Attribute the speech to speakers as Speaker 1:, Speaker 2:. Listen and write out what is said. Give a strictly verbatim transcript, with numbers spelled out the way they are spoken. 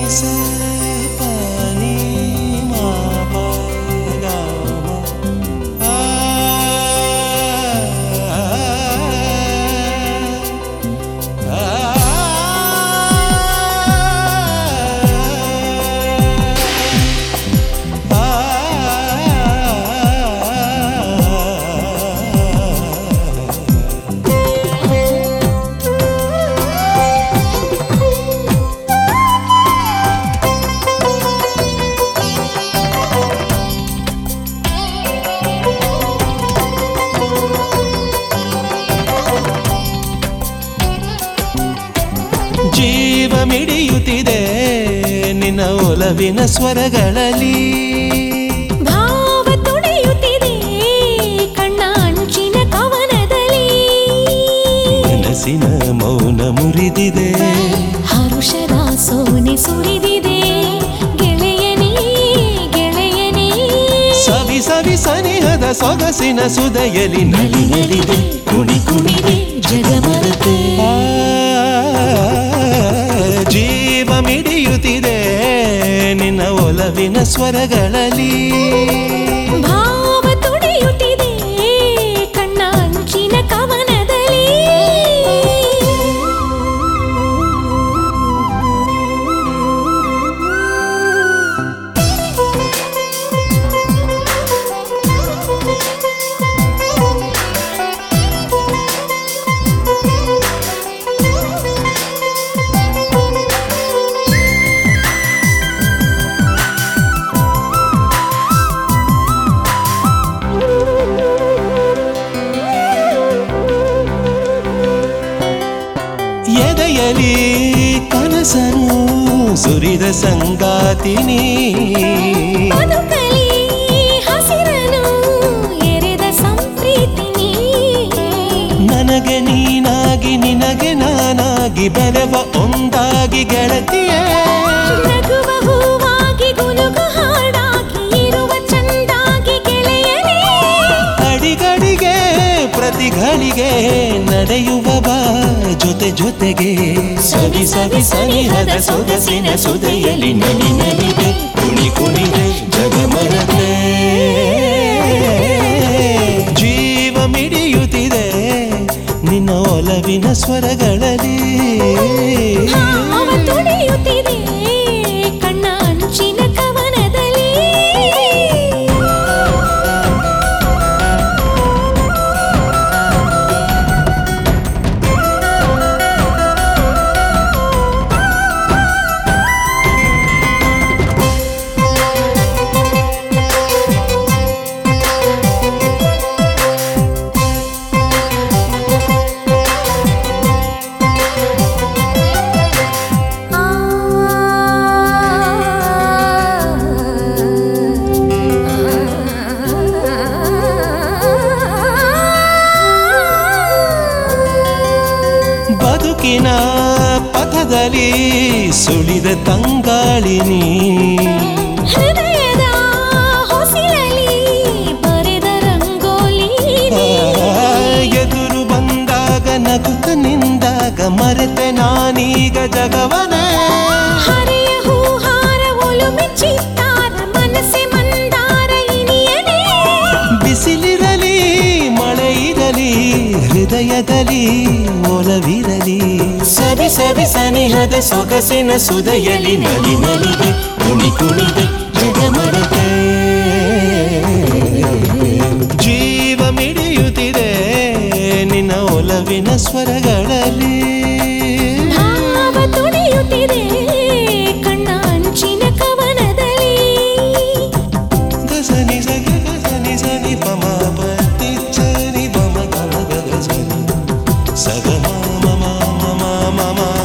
Speaker 1: ಸ ಪ ನಿ ಮ ಪ ಗ ಮ ಆ ಜೀವ ಮಿಡಿಯುತ್ತಿದೆ ನಿನ್ನ ಒಲವಿನ ಸ್ವರಗಳಲ್ಲಿ
Speaker 2: ಭಾವ ತುಡಿಯುತ್ತಿದೆ ಕಣ್ಣ ಅಂಚಿನ ಕವನದಲ್ಲಿ
Speaker 1: ಮನಸ್ಸಿನ ಮೌನ ಮುರಿದಿದೆ
Speaker 2: ಹರುಷದ ಸೋನೆ ಸುರಿದಿದೆ ಗೆಳೆಯನೇ ಗೆಳೆಯನೇ
Speaker 1: ಸವಿ ಸವಿ ಸನಿಹದ ಸೊಗಸಿನ ಸುದಯಲಿ ನಲಿ ನಲಿದೆ ಕುಣಿ ಕುಣಿದೆ
Speaker 2: ಜಗಮರತೆ
Speaker 1: ಜೀವ ಮಿಡಿಯುತ್ತಿದೆ ನಿನ್ನ ಒಲವಿನ ಸ್ವರಗಳಲ್ಲಿ
Speaker 2: ಭಾವ ತುಡಿಯುತ್ತಿದೆ ಕಣ್ಣ ಅಂಚಿನ ಕವನದಲ್ಲಿ
Speaker 1: ಎದೆಯಲಿ ಕನಸನು ಸುರಿದ ಸಂಗಾತಿನಿ
Speaker 2: ಬದುಕಲಿ ಹಸಿರನು ಎರೆದ ಸಂಪ್ರೀತಿನಿ
Speaker 1: ನನಗೆ ನೀನಾಗಿ ನಿನಗೆ ನಾನಾಗಿ ಬೆರೆವ ಒಂದಾಗಿ ಗೆಳತಿಯೇ
Speaker 2: ನಗುವ ಹೂವಾಗಿ ಗುನುಗು ಹಾಡಾಗಿ ಇರುವ ಚಂದಾಗಿ ಗೆಳೆಯನೇ
Speaker 1: ಅಡಿಗಡಿಗೆ ಪ್ರತಿಗಳಿಗೆ ನಡೆಯುವ ಬಾ ಜೊತೆ ಜೊತೆಗೆ ಸವಿ ಸವಿ ಸನಿಹದ ಸೊಗಸಿನ ಸುದೆಯಲ್ಲಿ ನಲಿ ನಲಿದೆ ಕುಣಿ ಕುಣಿದೆ ಜಗಮರತೆ ಜೀವ ಮಿಡಿಯುತ್ತಿದೆ ನಿನ್ನ ಒಲವಿನ ಸ್ವರಗಳಲ್ಲಿ
Speaker 2: ಭಾವ ತುಡಿಯುತ್ತಿದೆ ಕಣ್ಣ ಅಂಚಿನ ಕವನದಲ್ಲಿ
Speaker 1: ಬದುಕಿನ ಪಥದಲ್ಲಿ ಸುಳಿದ ತಂಗಾಳಿನಿ
Speaker 2: ಹೃದಯದ ಹೊಸಿಲಲ್ಲಿ ಬರೆದ ರಂಗೋಲಿ
Speaker 1: ಎದುರು ಬಂದಾಗ ನಗುತ್ತ ನಿಂದಾಗ ಮರೆತೆ ನಾನೀಗ ಜಗವನೇ
Speaker 2: ಹರೆಯ ಹೂಹಾರ ಒಲುಮೆ ಚಿತ್ತಾರ ಮನಸ್ಸೆ ಮಂದಾರ ಇನಿಯನೇ
Speaker 1: ಬಿಸಿಲಿರಲಿ ಮಳೆ ಇರಲಿ ಹೃದಯದಲ್ಲಿ ಒಲವಿರಲಿ ಸವಿ ಸವಿ ಸನಿಹದ ಸೊಗಸಿನ ಸುದೆಯಲ್ಲಿ ನಲಿ ನಲಿದೆ ಕುಣಿ ಕುಣಿದೆ ಜಗಮರತೆ ಜೀವ ಮಿಡಿಯುತ್ತಿದೆ ನಿನ್ನ ಒಲವಿನ ಸ್ವರಗಳಲ್ಲಿ
Speaker 2: ಭಾವ ತುಡಿಯುತ್ತಿದೆ ಕಣ್ಣ ಅಂಚಿನ ಕವನದಲ್ಲಿ
Speaker 1: ಗಸನಿ ಸನಿ ಗಸನಿ ಸನಿ ಪಮ ಪತಿ ಚನಿ ಪಮ ಗಮ ಗಗ ಸನಿ ಸಗ ಮಮ ಮಮ ಮಮ